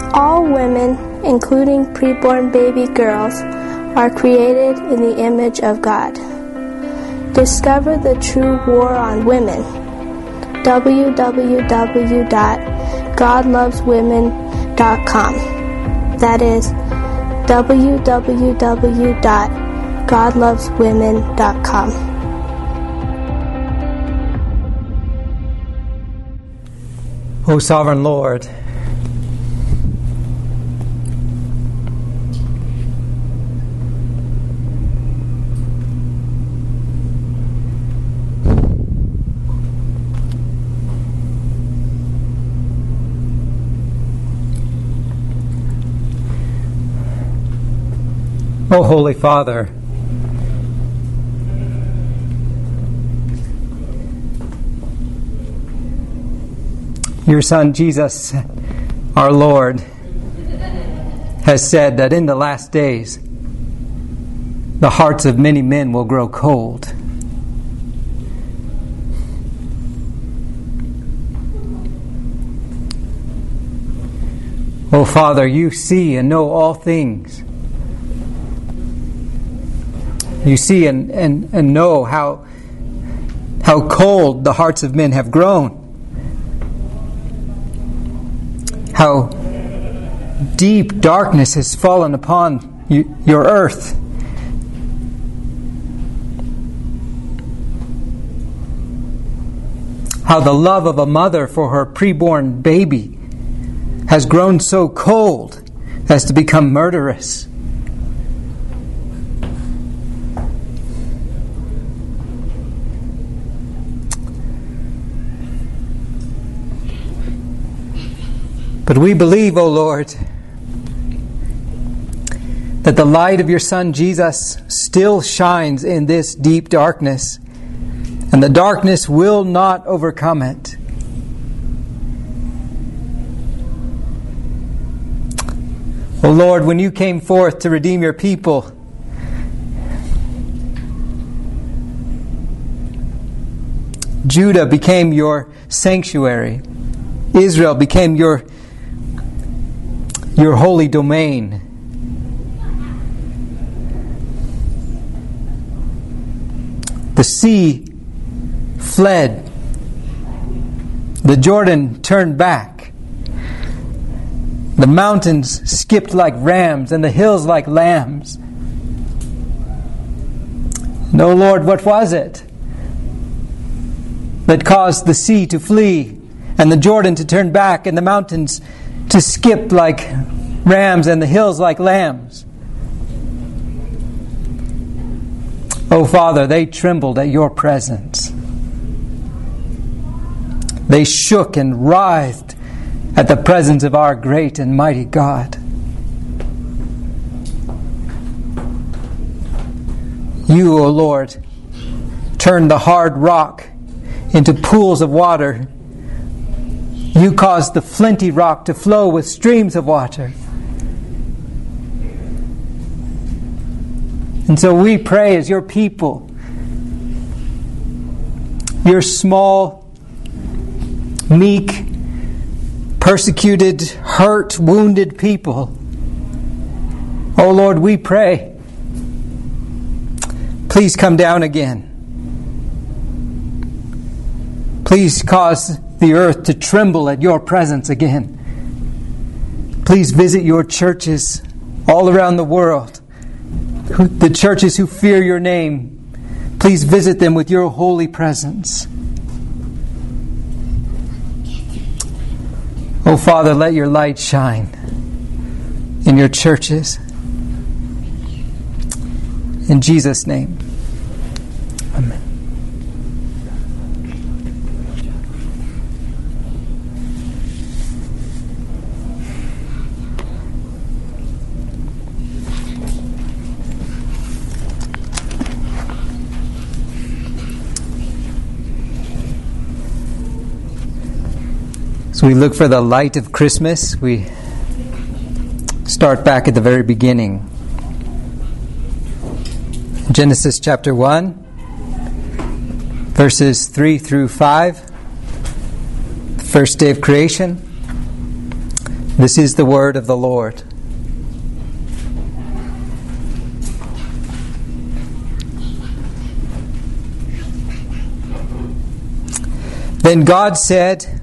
All women, including preborn baby girls, are created in the image of God. Discover the true war on women. www.godloveswomen.com. That is www.godloveswomen.com. O Sovereign Lord, O Holy Father, your Son Jesus, our Lord, has said that in the last days the hearts of many men will grow cold. O Father, you see and know all things. You see and know how cold the hearts of men have grown. How deep darkness has fallen upon your earth. How the love of a mother for her preborn baby has grown so cold as to become murderous. But we believe, O Lord, that the light of your Son Jesus still shines in this deep darkness, and the darkness will not overcome it. O Lord, when you came forth to redeem your people, Judah became your sanctuary. Israel became your holy domain. The sea fled. The Jordan turned back. The mountains skipped like rams and the hills like lambs. And, O Lord, what was it that caused the sea to flee and the Jordan to turn back and the mountains to skip like rams and the hills like lambs? Oh, Father, they trembled at your presence. They shook and writhed at the presence of our great and mighty God. You, O Lord, turned the hard rock into pools of water. You caused the flinty rock to flow with streams of water. And so we pray as your people, your small, meek, persecuted, hurt, wounded people. Oh Lord, we pray, please come down again. Please cause the earth to tremble at your presence again. Please visit your churches all around the world. The churches who fear your name, please visit them with your holy presence. Oh Father, let your light shine in your churches. In Jesus' name, amen. So we look for the light of Christmas. We start back at the very beginning. Genesis chapter 1, verses 3 through 5. The first day of creation. This is the word of the Lord. Then God said,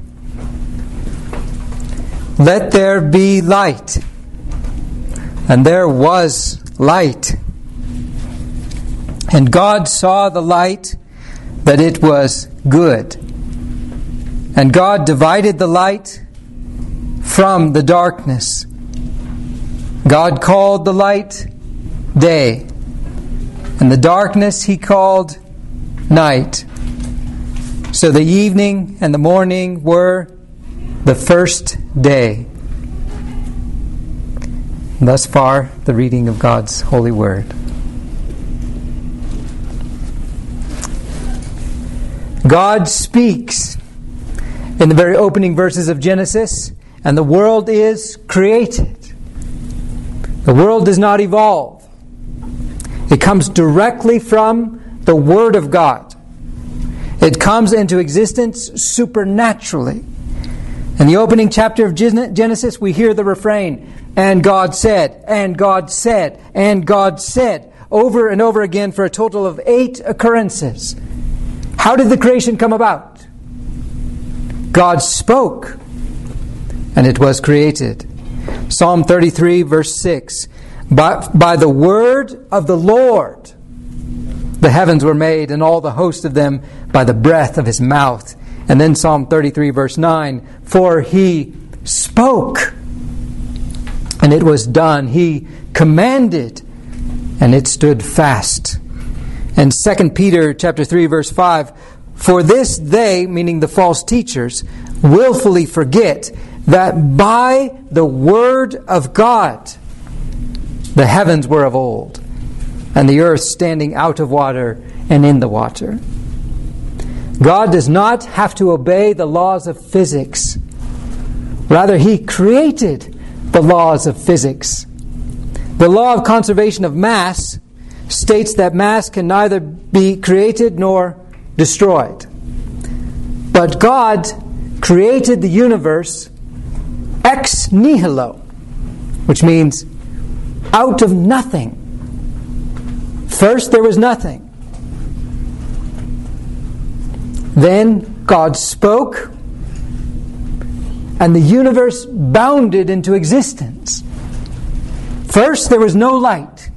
"Let there be light." And there was light. And God saw the light, that it was good. And God divided the light from the darkness. God called the light day, and the darkness He called night. So the evening and the morning were the first day. Thus far, the reading of God's holy word. God speaks in the very opening verses of Genesis, and the world is created. The world does not evolve. It comes directly from the Word of God. It comes into existence supernaturally. In the opening chapter of Genesis, we hear the refrain, "And God said, and God said, and God said," over and over again for a total of 8 occurrences. How did the creation come about? God spoke, and it was created. Psalm 33, verse 6. By the word of the Lord the heavens were made, and all the host of them by the breath of His mouth. And then Psalm 33, verse 9. For He spoke, and it was done. He commanded, and it stood fast. And 2 Peter chapter 3, verse 5, for this they, meaning the false teachers, willfully forget that by the word of God the heavens were of old, and the earth standing out of water and in the water. God does not have to obey the laws of physics. Rather, He created the laws of physics. The law of conservation of mass states that mass can neither be created nor destroyed. But God created the universe ex nihilo, which means out of nothing. First there was nothing. Then God spoke, and the universe bounded into existence. First there was no light.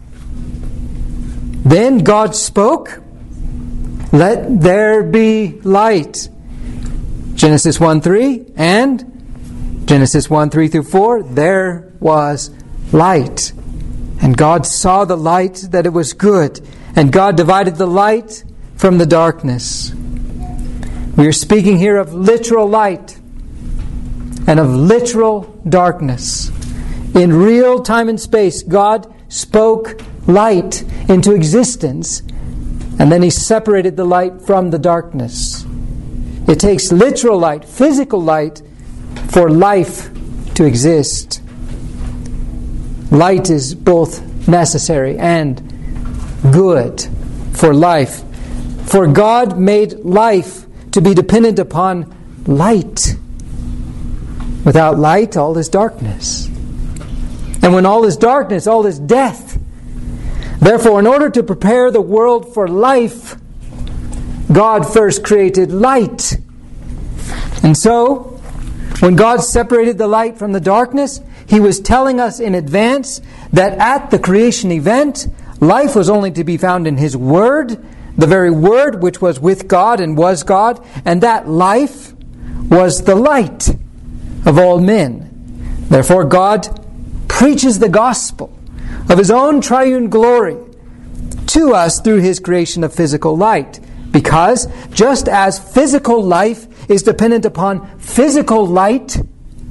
Then God spoke, "Let there be light." Genesis 1:3 and Genesis 1:3 through 4, there was light. And God saw the light that it was good, and God divided the light from the darkness. We are speaking here of literal light and of literal darkness. In real time and space, God spoke light into existence, and then He separated the light from the darkness. It takes literal light, physical light, for life to exist. Light is both necessary and good for life. For God made life to be dependent upon light. Without light, all is darkness. And when all is darkness, all is death. Therefore, in order to prepare the world for life, God first created light. And so, when God separated the light from the darkness, He was telling us in advance that at the creation event, life was only to be found in His Word, the very Word which was with God and was God, and that life was the light of all men. Therefore, God preaches the gospel of His own triune glory to us through His creation of physical light. Because just as physical life is dependent upon physical light,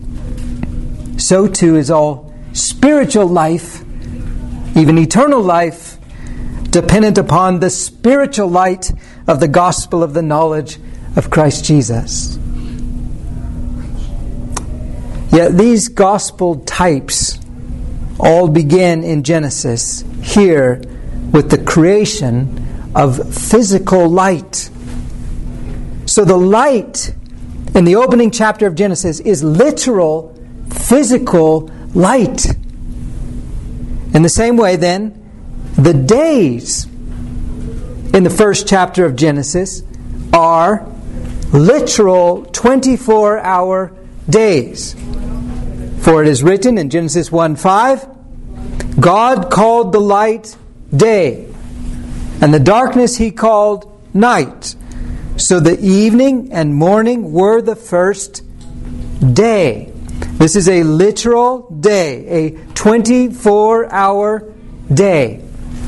so too is all spiritual life, even eternal life, dependent upon the spiritual light of the gospel of the knowledge of Christ Jesus. Yet these gospel types all begin in Genesis, here with the creation of physical light. So the light in the opening chapter of Genesis is literal physical light. In the same way, then, the days in the first chapter of Genesis are literal 24-hour days. For it is written in Genesis 1:5, God called the light day, and the darkness He called night. So the evening and morning were the first day. This is a literal day, a 24-hour day.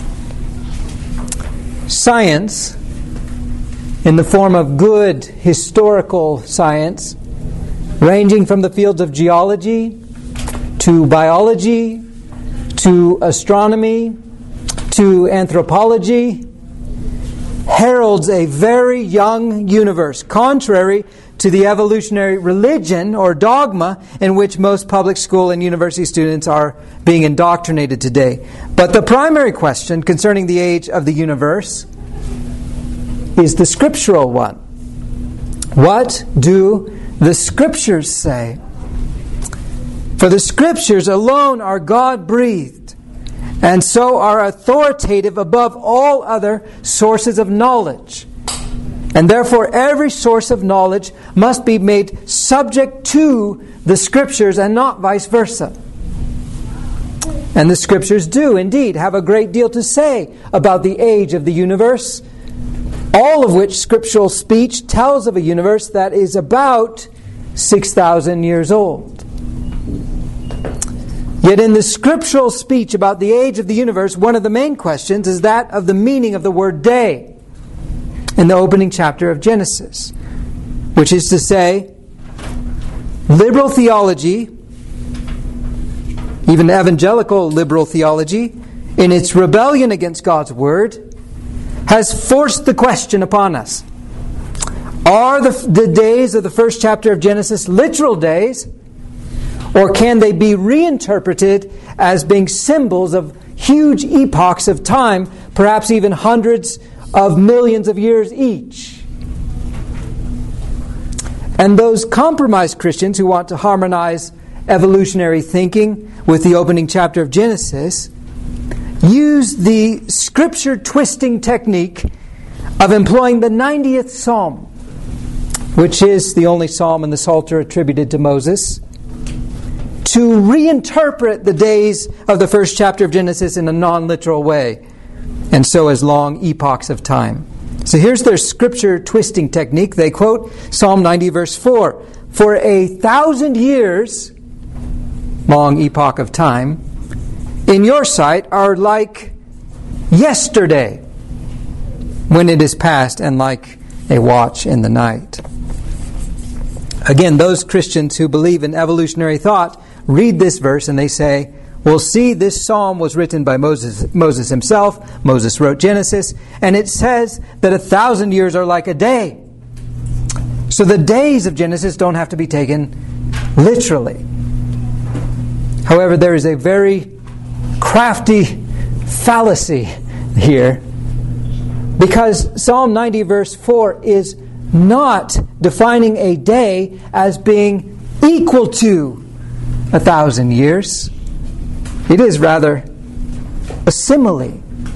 Science, in the form of good historical science, ranging from the fields of geology to biology to astronomy to anthropology, heralds a very young universe, contrary to the evolutionary religion or dogma in which most public school and university students are being indoctrinated today. But the primary question concerning the age of the universe is the scriptural one. What do the Scriptures say? For the Scriptures alone are God-breathed, and so are authoritative above all other sources of knowledge. And therefore every source of knowledge must be made subject to the Scriptures and not vice versa. And the Scriptures do indeed have a great deal to say about the age of the universe, all of which scriptural speech tells of a universe that is about 6,000 years old. Yet in the scriptural speech about the age of the universe, one of the main questions is that of the meaning of the word day in the opening chapter of Genesis, which is to say, liberal theology, even evangelical liberal theology, in its rebellion against God's Word, has forced the question upon us. Are the days of the first chapter of Genesis literal days, or can they be reinterpreted as being symbols of huge epochs of time, perhaps even hundreds of millions of years each? And those compromised Christians who want to harmonize evolutionary thinking with the opening chapter of Genesis use the scripture-twisting technique of employing the 90th Psalm, which is the only psalm in the Psalter attributed to Moses, to reinterpret the days of the first chapter of Genesis in a non-literal way, and so as long epochs of time. So here's their scripture-twisting technique. They quote Psalm 90, verse 4, "For 1,000 years, long epoch of time, in your sight are like yesterday when it is past, and like a watch in the night." Again, those Christians who believe in evolutionary thought read this verse and they say, well, see, this psalm was written by Moses himself. Moses wrote Genesis, and it says that 1,000 years are like a day. So the days of Genesis don't have to be taken literally. However, there is a very crafty fallacy here, because Psalm 90 verse 4 is not defining a day as being equal to 1,000 years. It is rather a simile.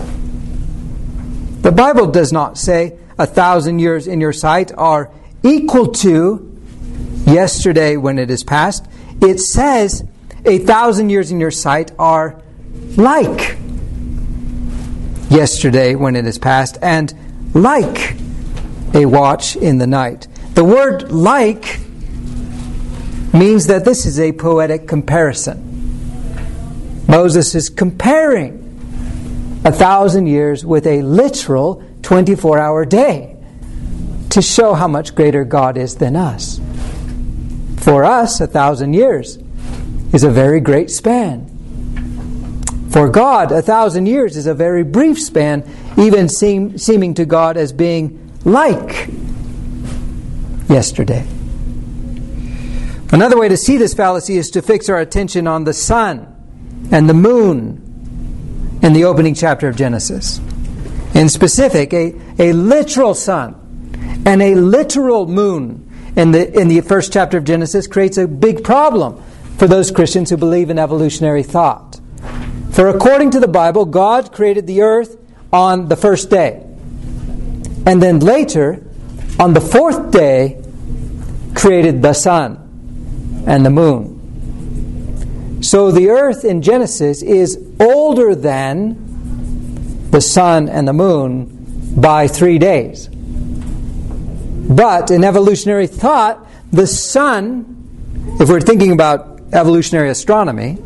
The Bible does not say 1,000 years in your sight are equal to yesterday when it is past. It says 1,000 years in your sight are like yesterday when it is past, and like a watch in the night. The word like means that this is a poetic comparison. Moses is comparing 1,000 years with a literal 24-hour day to show how much greater God is than us. For us, 1,000 years is a very great span. For God, 1,000 years is a very brief span, even seeming to God as being like yesterday. Another way to see this fallacy is to fix our attention on the sun and the moon in the opening chapter of Genesis. In specific, a literal sun and a literal moon in the first chapter of Genesis creates a big problem, for those Christians who believe in evolutionary thought. For according to the Bible, God created the earth on the first day. And then later, on the fourth day, created the sun and the moon. So the earth in Genesis is older than the sun and the moon by 3 days. But in evolutionary thought, the sun, if we're thinking about evolutionary astronomy,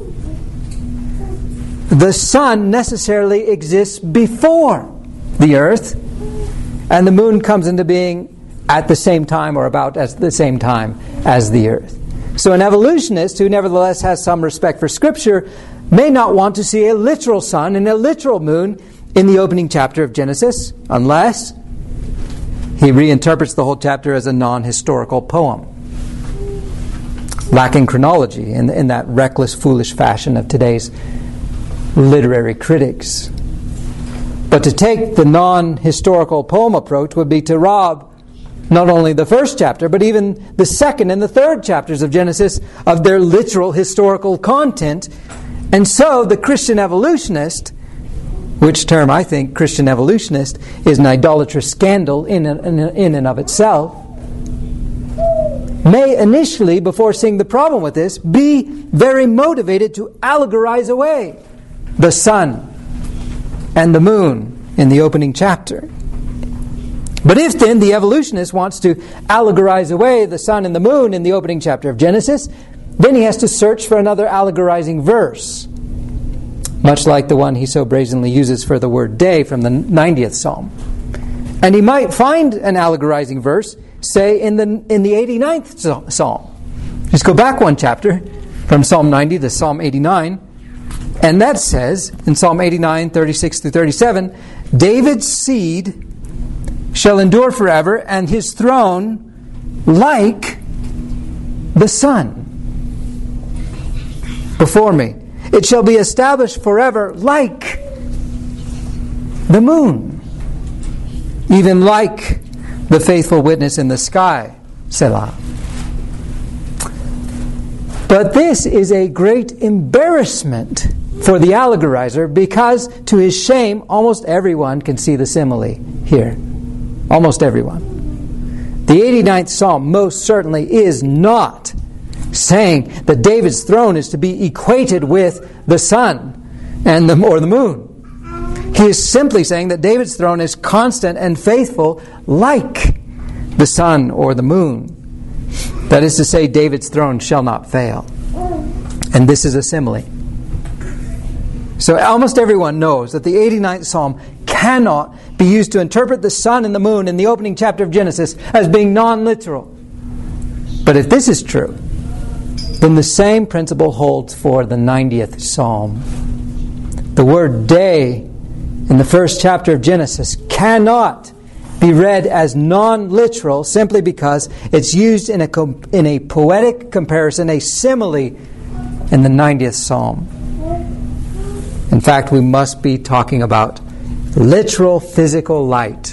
the sun necessarily exists before the earth, and the moon comes into being at the same time or about at the same time as the earth. So an evolutionist who nevertheless has some respect for Scripture may not want to see a literal sun and a literal moon in the opening chapter of Genesis, unless he reinterprets the whole chapter as a non-historical poem, lacking chronology in that reckless, foolish fashion of today's literary critics. But to take the non-historical poem approach would be to rob not only the first chapter, but even the second and the third chapters of Genesis of their literal historical content. And so the Christian evolutionist, which term I think Christian evolutionist is an idolatrous scandal in and of itself, may initially, before seeing the problem with this, be very motivated to allegorize away the sun and the moon in the opening chapter. But if then the evolutionist wants to allegorize away the sun and the moon in the opening chapter of Genesis, then he has to search for another allegorizing verse, much like the one he so brazenly uses for the word day from the 90th Psalm. And he might find an allegorizing verse, say, in the 89th Psalm. Just go back one chapter from Psalm 90 to Psalm 89, and that says, in Psalm 89, 36 through 37, David's seed shall endure forever, and his throne like the sun before me. It shall be established forever like the moon, even like the faithful witness in the sky, Selah. But this is a great embarrassment for the allegorizer, because to his shame, almost everyone can see the simile here. Almost everyone. The 89th Psalm most certainly is not saying that David's throne is to be equated with the sun and or the moon. He is simply saying that David's throne is constant and faithful like the sun or the moon. That is to say, David's throne shall not fail. And this is a simile. So almost everyone knows that the 89th Psalm cannot be used to interpret the sun and the moon in the opening chapter of Genesis as being non-literal. But if this is true, then the same principle holds for the 90th Psalm. The word day in the first chapter of Genesis cannot be read as non-literal simply because it's used in a poetic comparison, a simile, in the 90th Psalm. In fact, we must be talking about literal physical light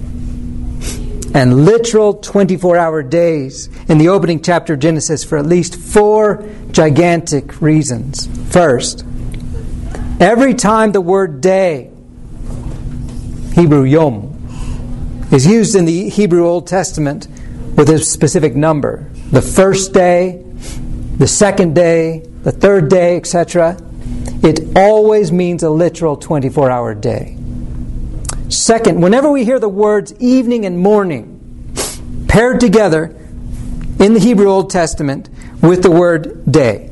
and literal 24-hour days in the opening chapter of Genesis for at least 4 gigantic reasons. First, every time the word day, Hebrew yom, is used in the Hebrew Old Testament with a specific number, the first day, the second day, the third day, etc., it always means a literal 24-hour day. Second, whenever we hear the words evening and morning paired together in the Hebrew Old Testament with the word day,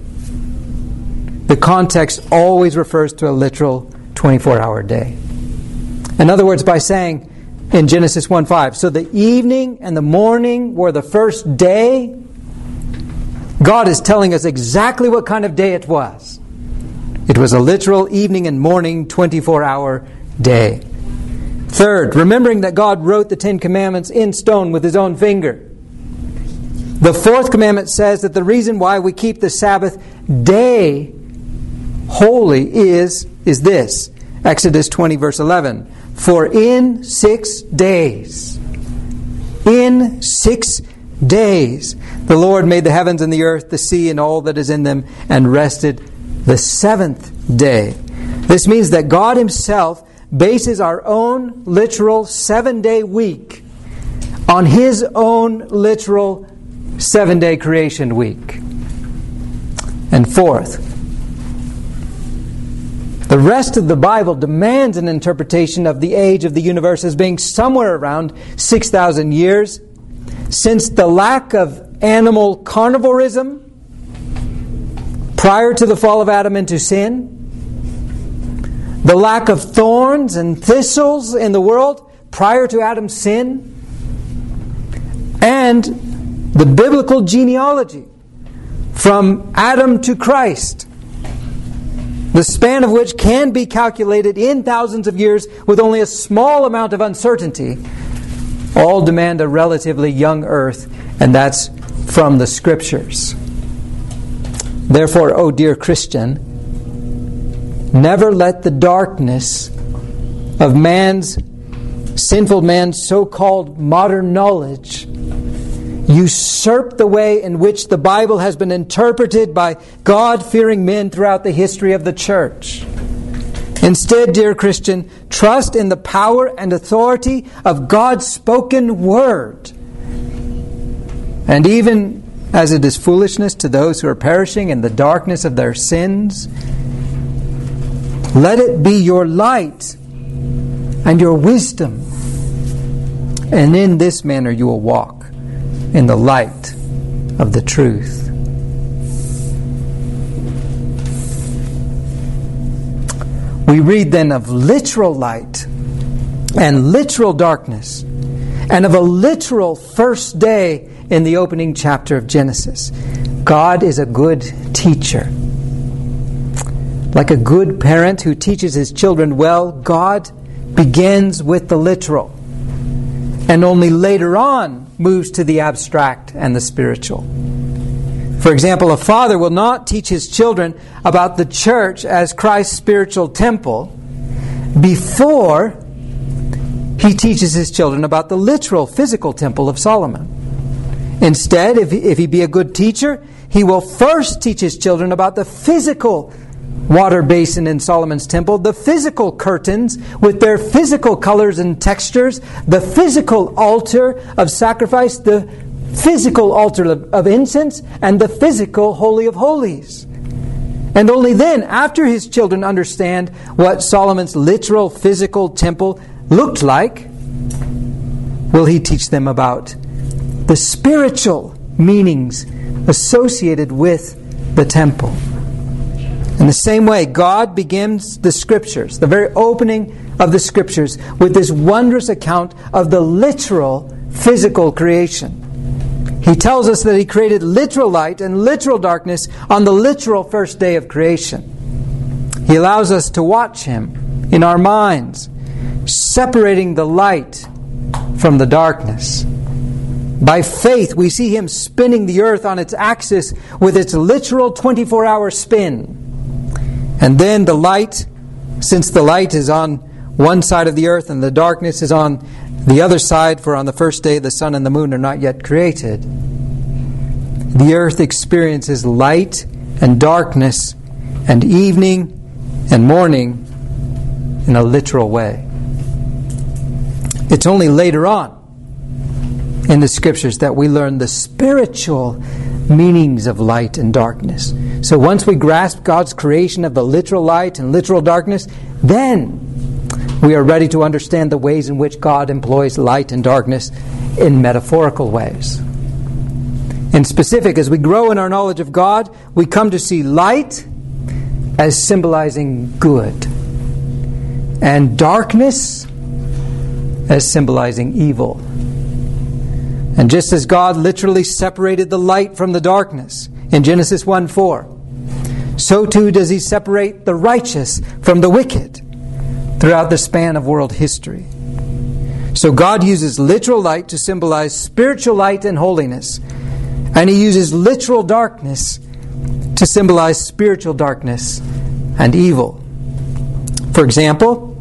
the context always refers to a literal 24-hour day. In other words, by saying in Genesis 1:5, so the evening and the morning were the first day, God is telling us exactly what kind of day it was. It was a literal evening and morning 24-hour day. Third, remembering that God wrote the 10 Commandments in stone with His own finger. The fourth commandment says that the reason why we keep the Sabbath day holy is this. Exodus 20 verse 11. For in 6 days days the Lord made the heavens and the earth, the sea, and all that is in them, and rested the seventh day. This means that God Himself bases our own literal 7-day week on His own literal 7-day creation week. And fourth, the rest of the Bible demands an interpretation of the age of the universe as being somewhere around 6,000 years, since the lack of animal carnivorism prior to the fall of Adam into sin, the lack of thorns and thistles in the world prior to Adam's sin, and the biblical genealogy from Adam to Christ, the span of which can be calculated in thousands of years with only a small amount of uncertainty, all demand a relatively young earth, and that's from the Scriptures. Therefore, O dear Christian, never let the darkness of sinful man's so-called modern knowledge usurp the way in which the Bible has been interpreted by God-fearing men throughout the history of the church. Instead, dear Christian, trust in the power and authority of God's spoken word. And even as it is foolishness to those who are perishing in the darkness of their sins, let it be your light and your wisdom. And in this manner you will walk in the light of the truth. We read then of literal light and literal darkness, and of a literal first day in the opening chapter of Genesis. God is a good teacher. Like a good parent who teaches his children well, God begins with the literal, and only later on moves to the abstract and the spiritual. For example, a father will not teach his children about the church as Christ's spiritual temple before he teaches his children about the literal physical temple of Solomon. Instead, if he be a good teacher, he will first teach his children about the physical water basin in Solomon's temple, the physical curtains with their physical colors and textures, the physical altar of sacrifice, the physical altar of incense, and the physical Holy of Holies. And only then, after his children understand what Solomon's literal physical temple looked like, will he teach them about the spiritual meanings associated with the temple. In the same way, God begins the Scriptures, the very opening of the Scriptures, with this wondrous account of the literal physical creation. He tells us that He created literal light and literal darkness on the literal first day of creation. He allows us to watch Him in our minds, separating the light from the darkness. By faith, we see Him spinning the earth on its axis with its literal 24-hour spin. And then the light, since the light is on one side of the earth and the darkness is on the other side, for on the first day the sun and the moon are not yet created, the earth experiences light and darkness and evening and morning in a literal way. It's only later on in the Scriptures that we learn the spiritual meanings of light and darkness. So once we grasp God's creation of the literal light and literal darkness, then we are ready to understand the ways in which God employs light and darkness in metaphorical ways. In specific, as we grow in our knowledge of God, we come to see light as symbolizing good, and darkness as symbolizing evil. And just as God literally separated the light from the darkness in Genesis 1:4, so too does He separate the righteous from the wicked throughout the span of world history. So God uses literal light to symbolize spiritual light and holiness, and He uses literal darkness to symbolize spiritual darkness and evil. For example,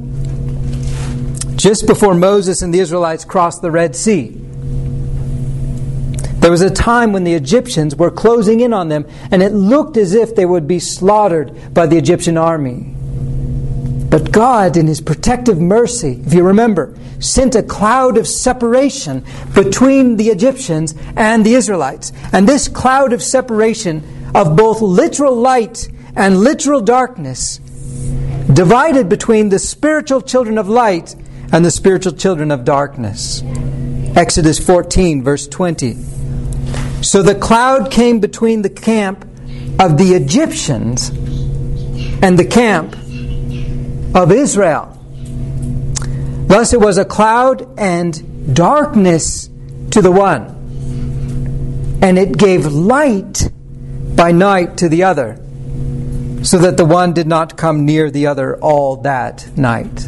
just before Moses and the Israelites crossed the Red Sea, There was a time when the Egyptians were closing in on them, and it looked as if they would be slaughtered by the Egyptian army. But God, in His protective mercy, if you remember, sent a cloud of separation between the Egyptians and the Israelites. And this cloud of separation of both literal light and literal darkness divided between the spiritual children of light and the spiritual children of darkness. Exodus 14, verse 20. So the cloud came between the camp of the Egyptians and the camp of Israel. Thus it was a cloud and darkness to the one, and it gave light by night to the other, so that the one did not come near the other all that night.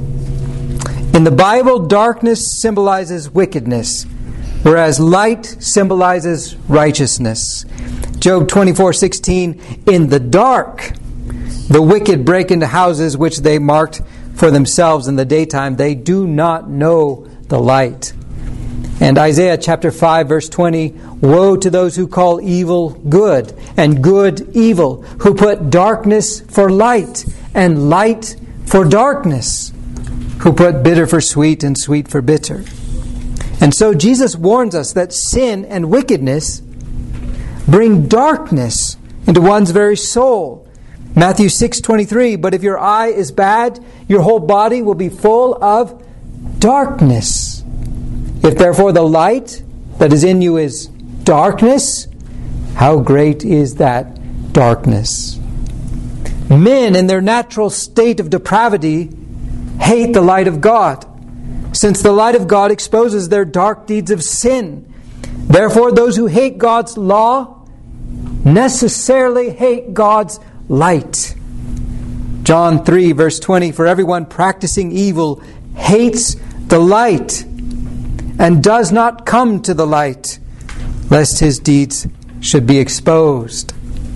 In the Bible, darkness symbolizes wickedness, whereas light symbolizes righteousness. Job 24:16, in the dark the wicked break into houses which they marked for themselves in the daytime. They do not know the light. And Isaiah chapter 5 verse 20, woe to those who call evil good and good evil, who put darkness for light and light for darkness, who put bitter for sweet and sweet for bitter. And so Jesus warns us that sin and wickedness bring darkness into one's very soul. Matthew 6:23, but if your eye is bad, your whole body will be full of darkness. If therefore the light that is in you is darkness, how great is that darkness? Men in their natural state of depravity hate the light of God, since the light of God exposes their dark deeds of sin. Therefore, those who hate God's law necessarily hate God's light. John 3 verse 20, for everyone practicing evil hates the light and does not come to the light, lest his deeds should be exposed.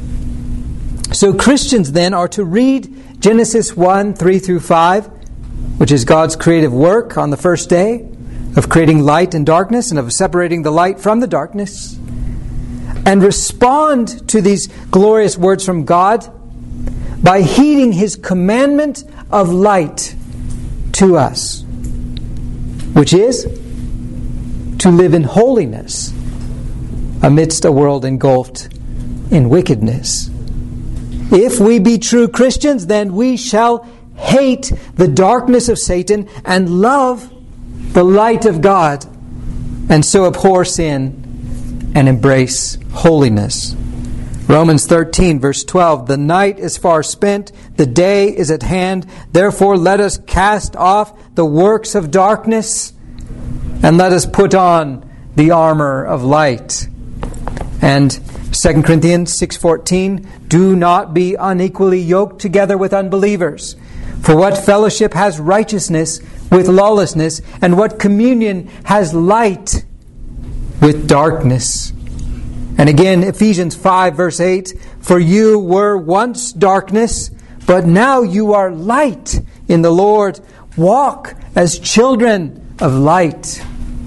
So Christians then are to read Genesis 1, 3 through 5, which is God's creative work on the first day of creating light and darkness and of separating the light from the darkness, and respond to these glorious words from God by heeding His commandment of light to us, which is to live in holiness amidst a world engulfed in wickedness. If we be true Christians, then we shall hate the darkness of Satan and love the light of God, and so abhor sin and embrace holiness. Romans 13, verse 12, the night is far spent, the day is at hand. Therefore let us cast off the works of darkness, and let us put on the armor of light. And 2 Corinthians 6:14, do not be unequally yoked together with unbelievers. For what fellowship has righteousness with lawlessness, and what communion has light with darkness? And again, Ephesians 5 verse 8, for you were once darkness, but now you are light in the Lord. Walk as children of light.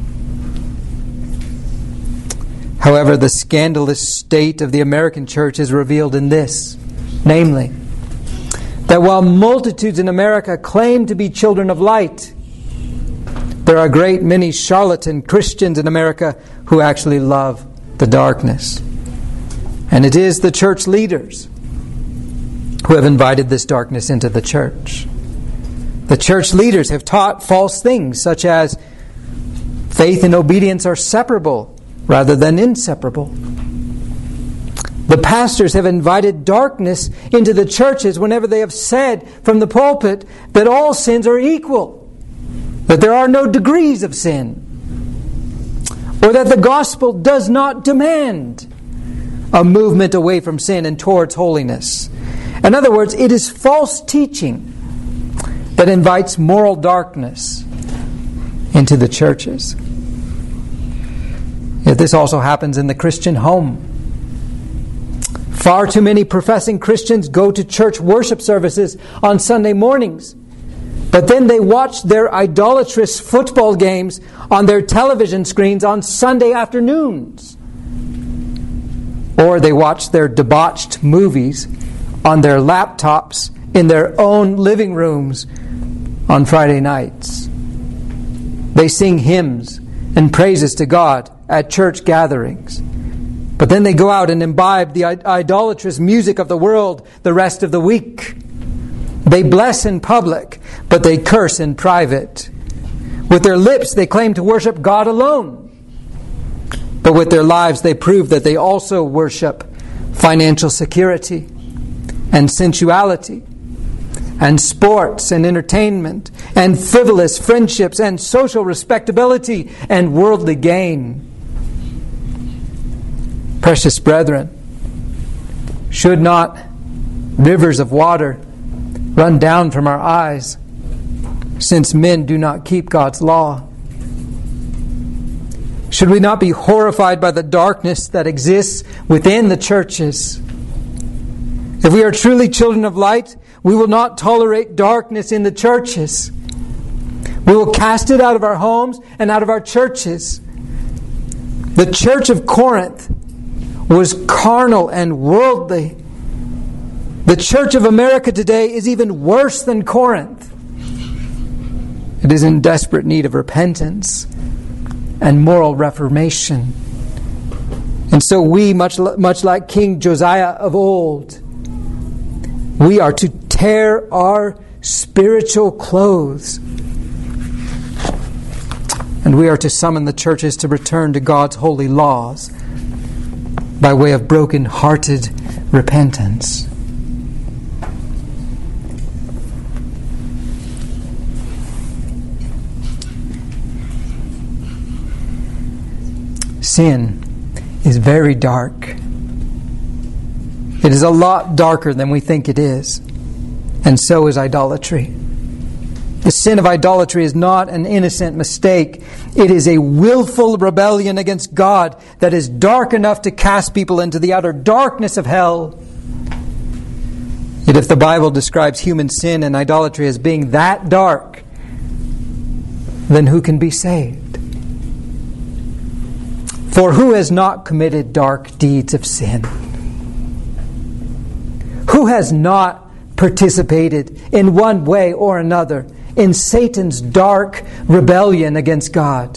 However, the scandalous state of the American church is revealed in this, namely, that while multitudes in America claim to be children of light, there are a great many charlatan Christians in America who actually love the darkness. And it is the church leaders who have invited this darkness into the church. The church leaders have taught false things, such as faith and obedience are separable rather than inseparable. The pastors have invited darkness into the churches whenever they have said from the pulpit that all sins are equal, that there are no degrees of sin, or that the gospel does not demand a movement away from sin and towards holiness. In other words, it is false teaching that invites moral darkness into the churches. Yet this also happens in the Christian home. Far too many professing Christians go to church worship services on Sunday mornings, But then they watch their idolatrous football games on their television screens on Sunday afternoons. Or they watch their debauched movies on their laptops in their own living rooms on Friday nights. They sing hymns and praises to God at church gatherings. But then they go out and imbibe the idolatrous music of the world the rest of the week. They bless in public, but they curse in private. With their lips, they claim to worship God alone. But with their lives, they prove that they also worship financial security and sensuality and sports and entertainment and frivolous friendships and social respectability and worldly gain. Precious brethren, should not rivers of water run down from our eyes, since men do not keep God's law? Should we not be horrified by the darkness that exists within the churches? If we are truly children of light, we will not tolerate darkness in the churches. We will cast it out of our homes and out of our churches. The church of Corinth was carnal and worldly. The church of America today is even worse than Corinth. It is in desperate need of repentance and moral reformation. And so we, much like King Josiah of old, we are to tear our spiritual clothes. And we are to summon the churches to return to God's holy laws by way of broken-hearted repentance. Sin is very dark. It is a lot darker than we think it is. And so is idolatry. The sin of idolatry is not an innocent mistake. It is a willful rebellion against God that is dark enough to cast people into the utter darkness of hell. Yet if the Bible describes human sin and idolatry as being that dark, then who can be saved? For who has not committed dark deeds of sin? Who has not participated in one way or another in Satan's dark rebellion against God?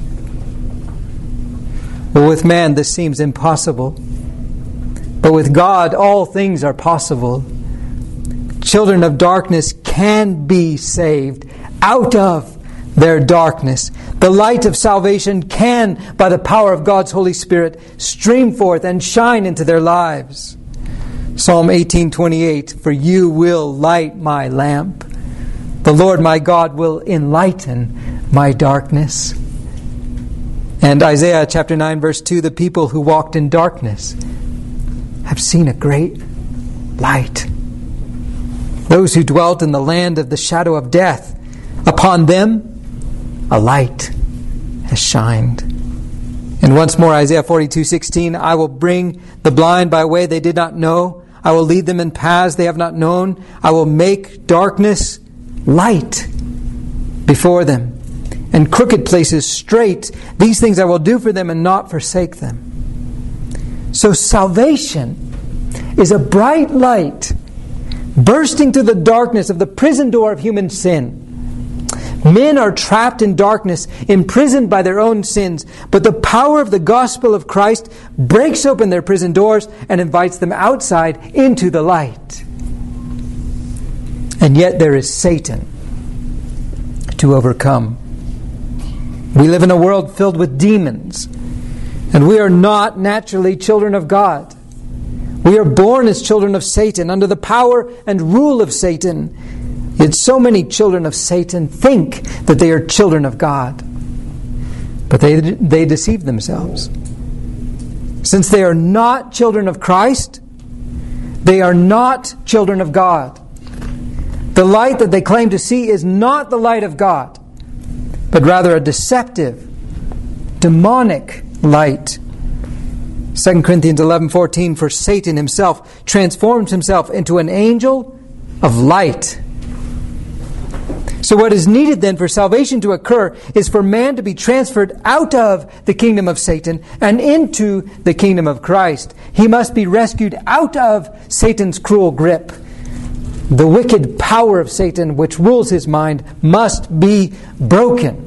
Well, with man this seems impossible. But with God all things are possible. Children of darkness can be saved out of their darkness. The light of salvation can, by the power of God's Holy Spirit, stream forth and shine into their lives. Psalm 18:28, for you will light my lamp. The Lord my God will enlighten my darkness. And Isaiah chapter 9 verse 2, the people who walked in darkness have seen a great light. Those who dwelt in the land of the shadow of death, upon them a light has shined. And once more, Isaiah 42:16, I will bring the blind by a way they did not know. I will lead them in paths they have not known. I will make darkness light before them, and crooked places straight. These things I will do for them and not forsake them. So salvation is a bright light bursting through the darkness of the prison door of human sin. Men are trapped in darkness, imprisoned by their own sins, but the power of the gospel of Christ breaks open their prison doors and invites them outside into the light. And yet there is Satan to overcome. We live in a world filled with demons, and we are not naturally children of God. We are born as children of Satan, under the power and rule of Satan. Yet so many children of Satan think that they are children of God. But they deceive themselves. Since they are not children of Christ, they are not children of God. The light that they claim to see is not the light of God, but rather a deceptive, demonic light. 2 Corinthians 11:14, for Satan himself transforms himself into an angel of light. So what is needed then for salvation to occur is for man to be transferred out of the kingdom of Satan and into the kingdom of Christ. He must be rescued out of Satan's cruel grip. The wicked power of Satan, which rules his mind, must be broken.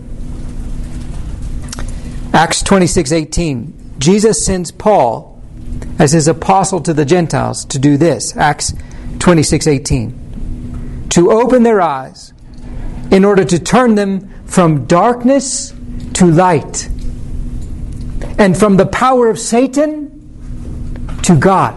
Acts 26:18. Jesus sends Paul as his apostle to the Gentiles to do this. Acts 26:18. To open their eyes in order to turn them from darkness to light, and from the power of Satan to God,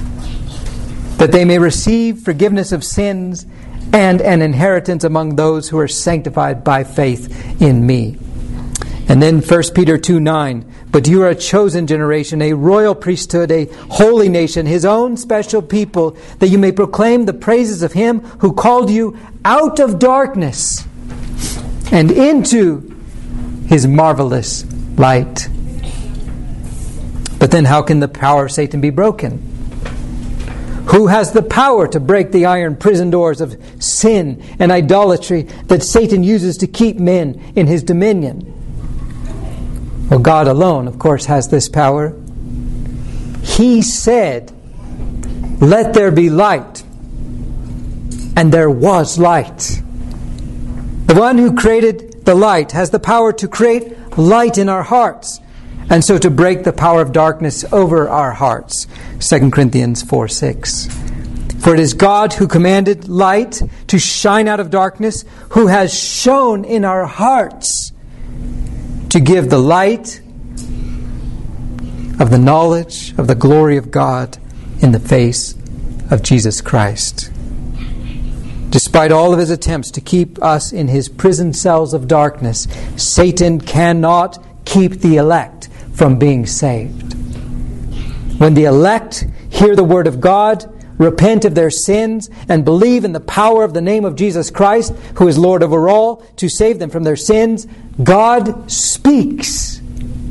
that they may receive forgiveness of sins and an inheritance among those who are sanctified by faith in me. And then 1 Peter 2:9, but you are a chosen generation, a royal priesthood, a holy nation, His own special people, that you may proclaim the praises of Him who called you out of darkness and into His marvelous light. But then how can the power of Satan be broken? Who has the power to break the iron prison doors of sin and idolatry that Satan uses to keep men in his dominion? Well, God alone, of course, has this power. He said, "Let there be light," and there was light. The one who created the light has the power to create light in our hearts, and so to break the power of darkness over our hearts. 2 Corinthians 4:6. For it is God who commanded light to shine out of darkness, who has shone in our hearts to give the light of the knowledge of the glory of God in the face of Jesus Christ. Despite all of his attempts to keep us in his prison cells of darkness, Satan cannot keep the elect from being saved. When the elect hear the word of God, repent of their sins, and believe in the power of the name of Jesus Christ, who is Lord over all, to save them from their sins, God speaks.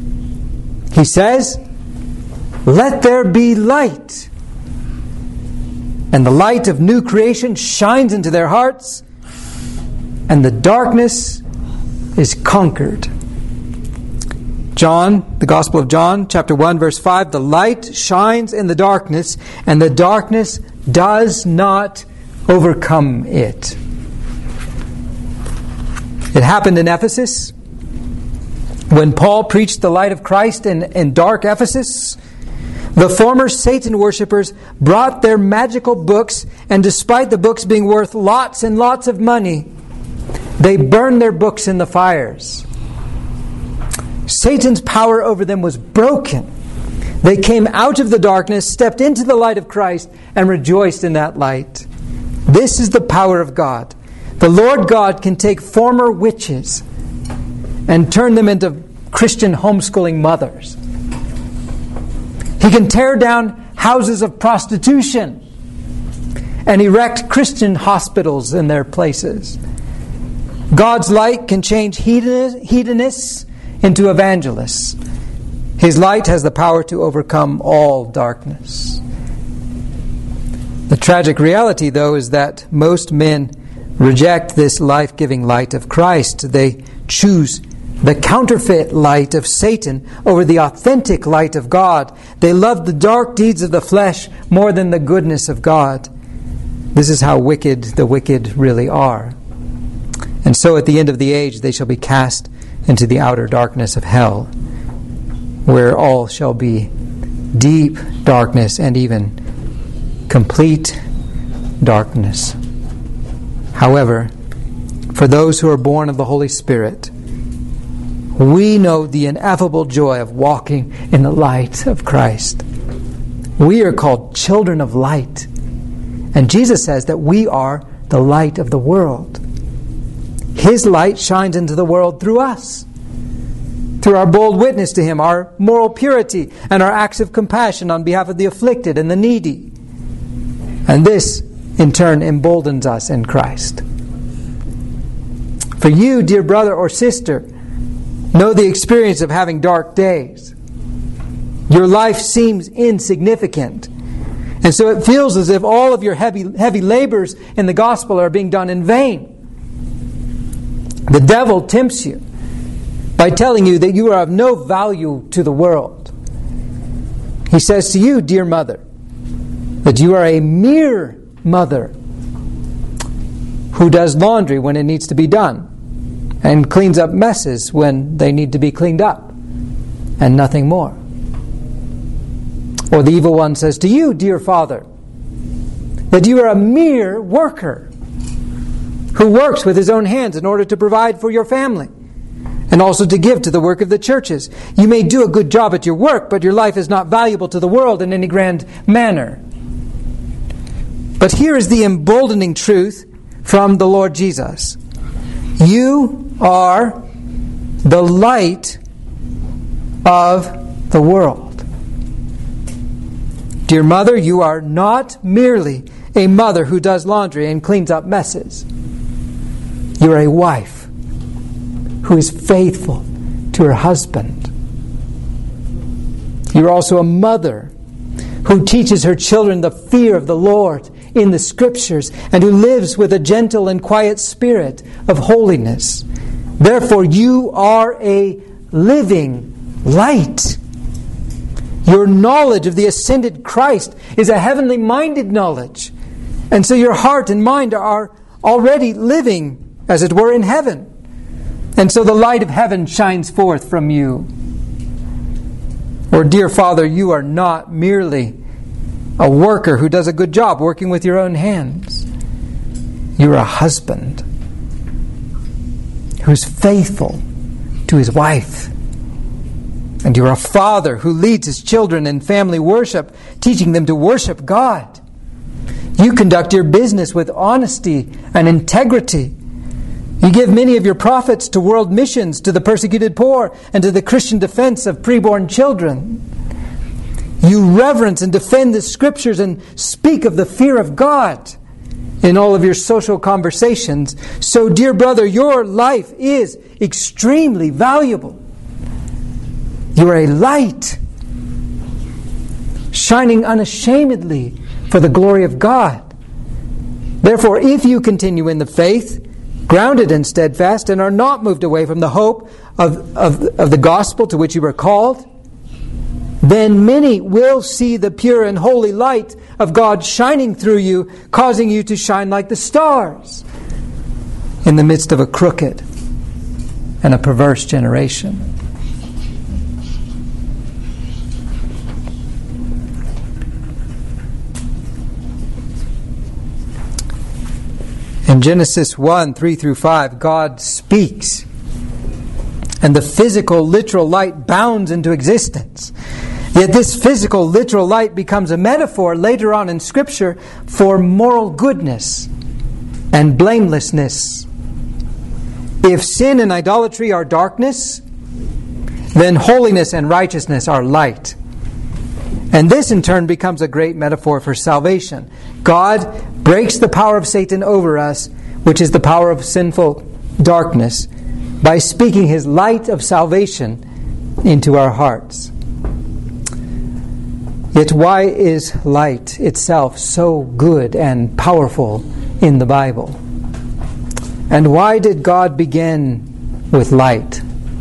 He says, "Let there be light." And the light of new creation shines into their hearts, and the darkness is conquered. John, the Gospel of John, chapter 1, verse 5, the light shines in the darkness, and the darkness does not overcome it. It happened in Ephesus. When Paul preached the light of Christ in dark Ephesus, the former Satan worshippers brought their magical books, and despite the books being worth lots and lots of money, they burned their books in the fires. Satan's power over them was broken. They came out of the darkness, stepped into the light of Christ, and rejoiced in that light. This is the power of God. The Lord God can take former witches and turn them into Christian homeschooling mothers. He can tear down houses of prostitution and erect Christian hospitals in their places. God's light can change hedonists into evangelists. His light has the power to overcome all darkness. The tragic reality, though, is that most men reject this life-giving light of Christ. They choose the counterfeit light of Satan over the authentic light of God. They love the dark deeds of the flesh more than the goodness of God. This is how wicked the wicked really are. And so at the end of the age, they shall be cast into the outer darkness of hell, where all shall be deep darkness and even complete darkness. However, for those who are born of the Holy Spirit, we know the ineffable joy of walking in the light of Christ. We are called children of light. And Jesus says that we are the light of the world. His light shines into the world through us, through our bold witness to Him, our moral purity, and our acts of compassion on behalf of the afflicted and the needy. And this, in turn, emboldens us in Christ. For you, dear brother or sister, know the experience of having dark days. Your life seems insignificant. And so it feels as if all of your heavy labors in the gospel are being done in vain. The devil tempts you by telling you that you are of no value to the world. He says to you, dear mother, that you are a mere mother who does laundry when it needs to be done and cleans up messes when they need to be cleaned up, and nothing more. Or the evil one says to you, dear father, that you are a mere worker who works with his own hands in order to provide for your family and also to give to the work of the churches. You may do a good job at your work, but your life is not valuable to the world in any grand manner. But here is the emboldening truth from the Lord Jesus. You are the light of the world. Dear mother, you are not merely a mother who does laundry and cleans up messes. You are a wife who is faithful to her husband. You're also a mother who teaches her children the fear of the Lord in the Scriptures and who lives with a gentle and quiet spirit of holiness. Therefore, you are a living light. Your knowledge of the ascended Christ is a heavenly minded knowledge. And so your heart and mind are already living, as it were, in heaven. And so the light of heaven shines forth from you. Or, dear Father, you are not merely a worker who does a good job working with your own hands. You're a husband who's faithful to his wife. And you're a father who leads his children in family worship, teaching them to worship God. You conduct your business with honesty and integrity. You give many of your profits to world missions, to the persecuted poor, and to the Christian defense of preborn children. You reverence and defend the Scriptures and speak of the fear of God in all of your social conversations. So, dear brother, your life is extremely valuable. You are a light, shining unashamedly for the glory of God. Therefore, if you continue in the faith, grounded and steadfast, and are not moved away from the hope of the gospel to which you were called, then many will see the pure and holy light of God shining through you, causing you to shine like the stars in the midst of a crooked and a perverse generation. In Genesis 1, 3 through 5, God speaks, and the physical, literal light bounds into existence. Yet this physical, literal light becomes a metaphor later on in Scripture for moral goodness and blamelessness. If sin and idolatry are darkness, then holiness and righteousness are light. And this in turn becomes a great metaphor for salvation. God breaks the power of Satan over us, which is the power of sinful darkness, by speaking His light of salvation into our hearts. Yet why is light itself so good and powerful in the Bible? And why did God begin with light?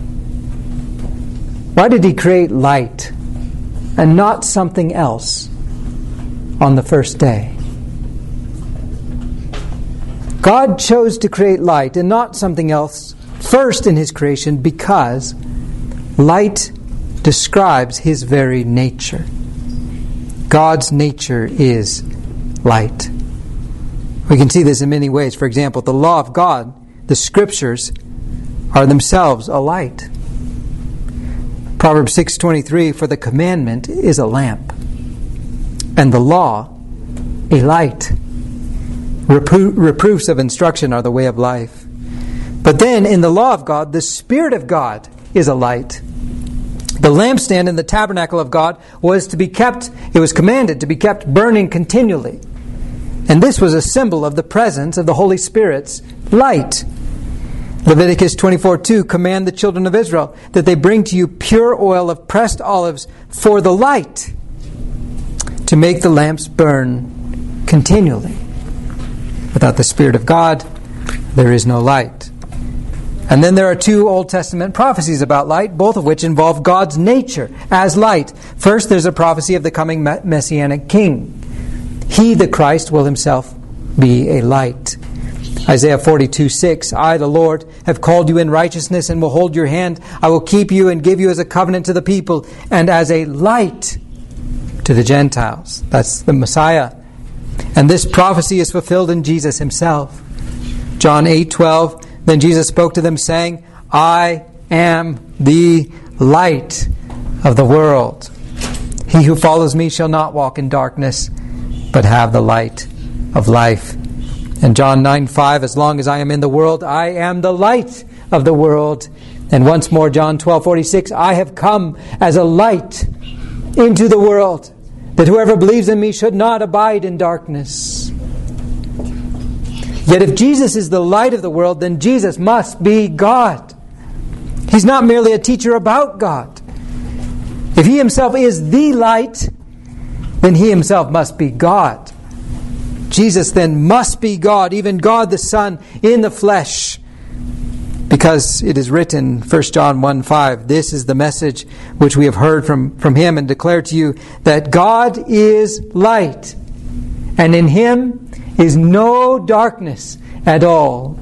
Why did He create light and not something else on the first day? God chose to create light and not something else first in His creation because light describes His very nature. God's nature is light. We can see this in many ways. For example, the law of God, the Scriptures, are themselves a light. Proverbs 6:23, for the commandment is a lamp, and the law a light. Reproofs of instruction are the way of life. But then, in the law of God, the Spirit of God is a light. The lampstand in the tabernacle of God was to be kept, it was commanded to be kept burning continually. And this was a symbol of the presence of the Holy Spirit's light. Leviticus 24:2, command the children of Israel that they bring to you pure oil of pressed olives for the light, to make the lamps burn continually. Without the Spirit of God, there is no light. And then there are two Old Testament prophecies about light, both of which involve God's nature as light. First, there's a prophecy of the coming Messianic King. He, the Christ, will himself be a light. Isaiah 42:6, I, the Lord, have called you in righteousness and will hold your hand. I will keep you and give you as a covenant to the people and as a light to the Gentiles. That's the Messiah. And this prophecy is fulfilled in Jesus himself. John 8:12, then Jesus spoke to them saying, I am the light of the world. He who follows me shall not walk in darkness, but have the light of life. And John 9:5, as long as I am in the world, I am the light of the world. And once more, John 12:46, I have come as a light into the world, that whoever believes in me should not abide in darkness. Yet if Jesus is the light of the world, then Jesus must be God. He's not merely a teacher about God. If he himself is the light, then he himself must be God. Jesus then must be God, even God the Son in the flesh. Because it is written, 1 John 1:5, this is the message which we have heard from him and declare to you, that God is light, and in him is no darkness at all.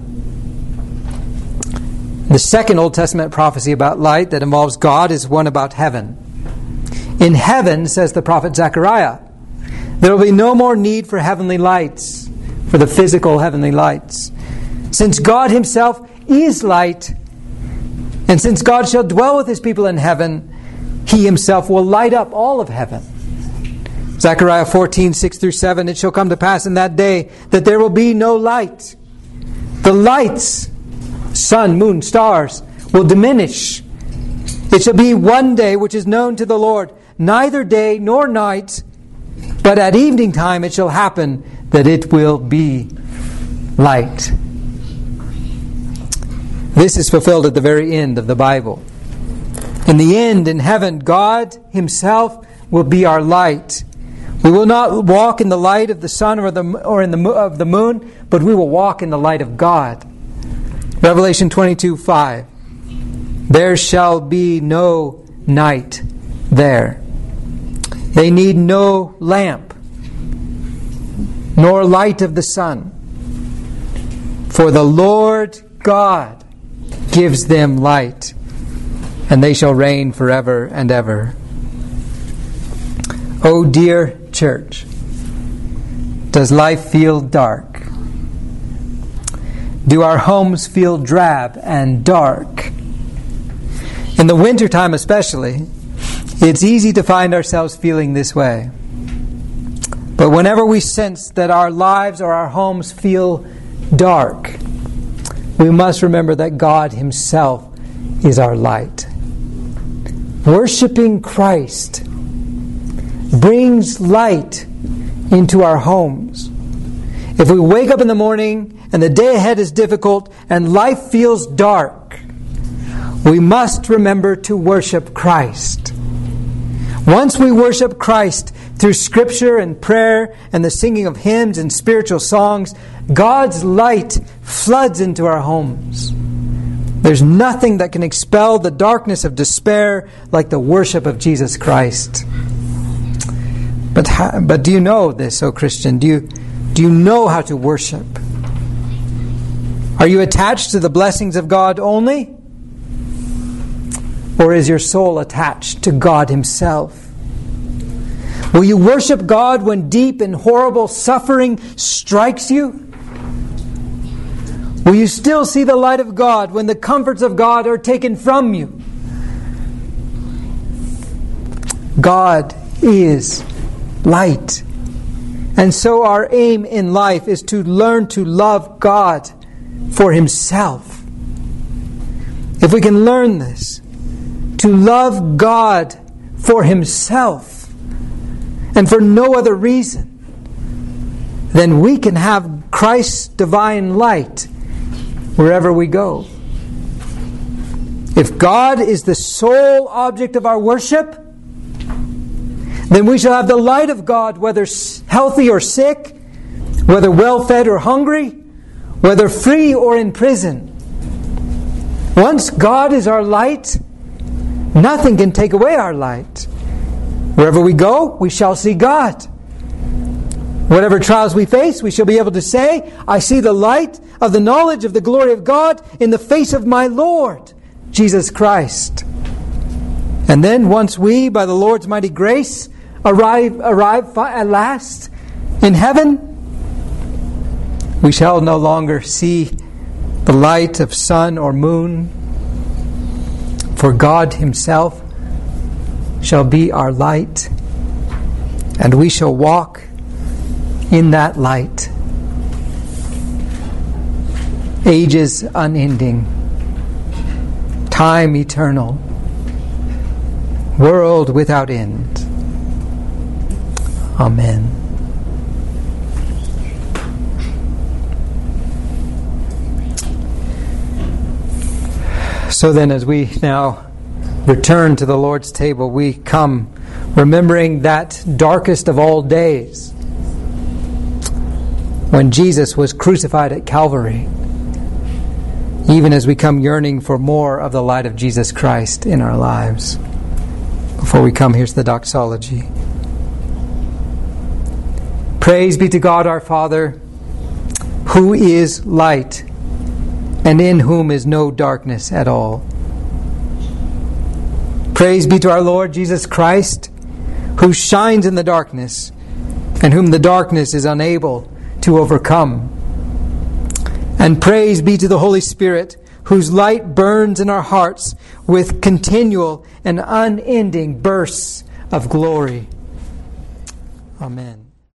The second Old Testament prophecy about light that involves God is one about heaven. In heaven, says the prophet Zechariah, there will be no more need for heavenly lights, for the physical heavenly lights. Since God himself is light, and since God shall dwell with his people in heaven, he himself will light up all of heaven. Zechariah 14:6-7, it shall come to pass in that day that there will be no light. The lights, sun, moon, stars, will diminish. It shall be one day which is known to the Lord, neither day nor night, but at evening time it shall happen that it will be light. This is fulfilled at the very end of the Bible. In the end, in heaven, God himself will be our light. We will not walk in the light of the sun of the moon, but we will walk in the light of God. Revelation 22:5. There shall be no night there. They need no lamp, nor light of the sun. For the Lord God gives them light, and they shall reign forever and ever. Oh dear church, does life feel dark? Do our homes feel drab and dark? In the wintertime especially, it's easy to find ourselves feeling this way. But whenever we sense that our lives or our homes feel dark, we must remember that God himself is our light. Worshipping Christ brings light into our homes. If we wake up in the morning and the day ahead is difficult and life feels dark, we must remember to worship Christ. Once we worship Christ through Scripture and prayer and the singing of hymns and spiritual songs, God's light floods into our homes. There's nothing that can expel the darkness of despair like the worship of Jesus Christ. But do you know this, O Christian? Do you know how to worship? Are you attached to the blessings of God only? Or is your soul attached to God himself? Will you worship God when deep and horrible suffering strikes you? Will you still see the light of God when the comforts of God are taken from you? God is light. And so our aim in life is to learn to love God for himself. If we can learn this, to love God for himself and for no other reason, then we can have Christ's divine light wherever we go. If God is the sole object of our worship, then we shall have the light of God, whether healthy or sick, whether well-fed or hungry, whether free or in prison. Once God is our light, nothing can take away our light. Wherever we go, we shall see God. Whatever trials we face, we shall be able to say, I see the light of the knowledge of the glory of God in the face of my Lord, Jesus Christ. And then once we, by the Lord's mighty grace, arrive at last in heaven, we shall no longer see the light of sun or moon, for God Himself shall be our light, and we shall walk in that light. Ages unending, time eternal, world without end. Amen. So then, as we now return to the Lord's table, we come remembering that darkest of all days, when Jesus was crucified at Calvary, even as we come yearning for more of the light of Jesus Christ in our lives. Before we come, here's the doxology. Praise be to God our Father, who is light, and in whom is no darkness at all. Praise be to our Lord Jesus Christ, who shines in the darkness, and whom the darkness is unable to overcome. And praise be to the Holy Spirit, whose light burns in our hearts with continual and unending bursts of glory. Amen.